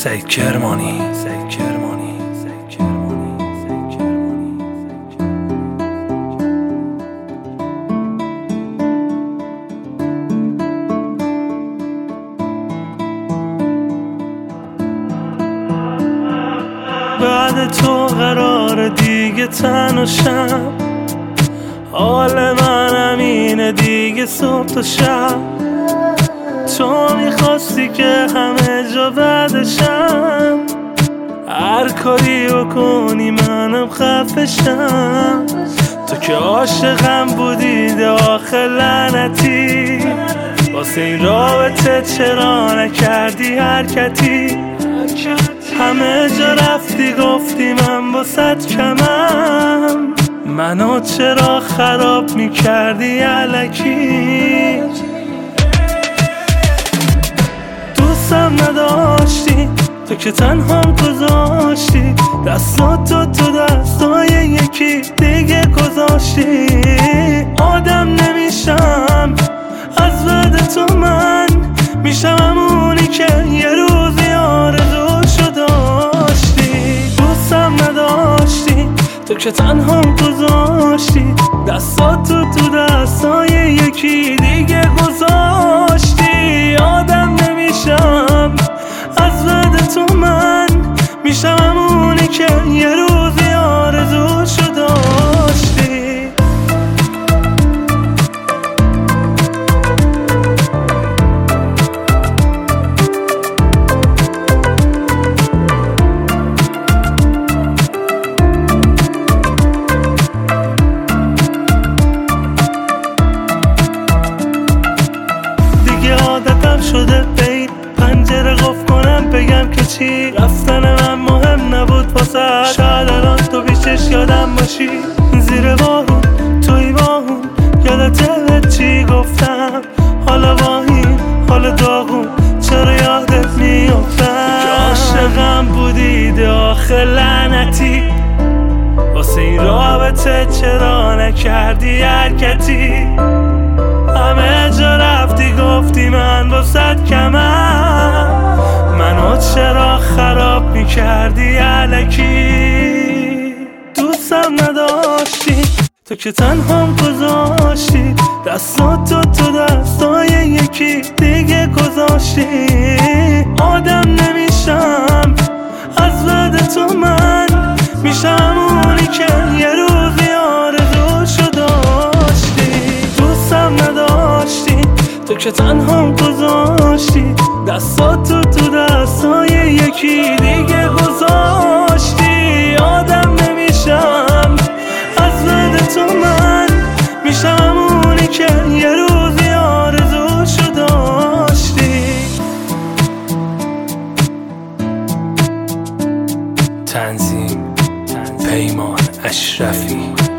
سعید کرمانی. بعد تو قرار دیگه تنها شم، حال من همینه دیگه صبح تا شب. تو میخواستی که همه جا بعدشم، هر کاری بکنی منم خفشم. تو که عاشقم بودی آخه لعنتی، واسه این رابطه چرا نکردی حرکتی؟ همه جا رفتی گفتی من باست کمم، منو چرا خراب میکردی الکی؟ دوستم نداشتی تو که تنهام گذاشتی، دستاتو تو دستای یکی دیگه گذاشتی. آدم نمیشم از بعد تو، من میشم همونی که یه روزی آرزوشو داشتی. دوستم نداشتی تو که تنهام گذاشتی، دستاتو تو دستای یکی دیگه گذاشتی. آدم نمیشم از بعد تو، من میشم همونی که یه روزی آرزوشو داشتی. عادتم شده بین پنجره قفل کنم بگم که چی، رفتن من مهم نبود واسه. شاید الان تو بیشش یادم باشی، زیر بارون توی باهون یادته چی گفتم. حالا با این حال داغون چرا یادت میافتم که عاشقم بودی آخه لعنتی؟ واسه این رابطه چرا نکردی حرکتی؟ همه جا رفتی گفتی من باست کمم، منو چرا خراب میکردی الکی؟ دوستم نداشتی تو که تنهام گذاشتی، دستاتو تو دستای یکی دیگه گذاشتی. آدم نمیشم از بعد تو، من میشم همونی که یه روزی آرزوشو داشتی. دوستم نداشتی تو که تنهام گذاشتی، دستاتو تو دستای یکی دیگه گذاشتی. آدم نمیشم از بعد تو، من میشم همونی که یه روزی آرزوشو داشتی. تنظیم پیمان اشرفی.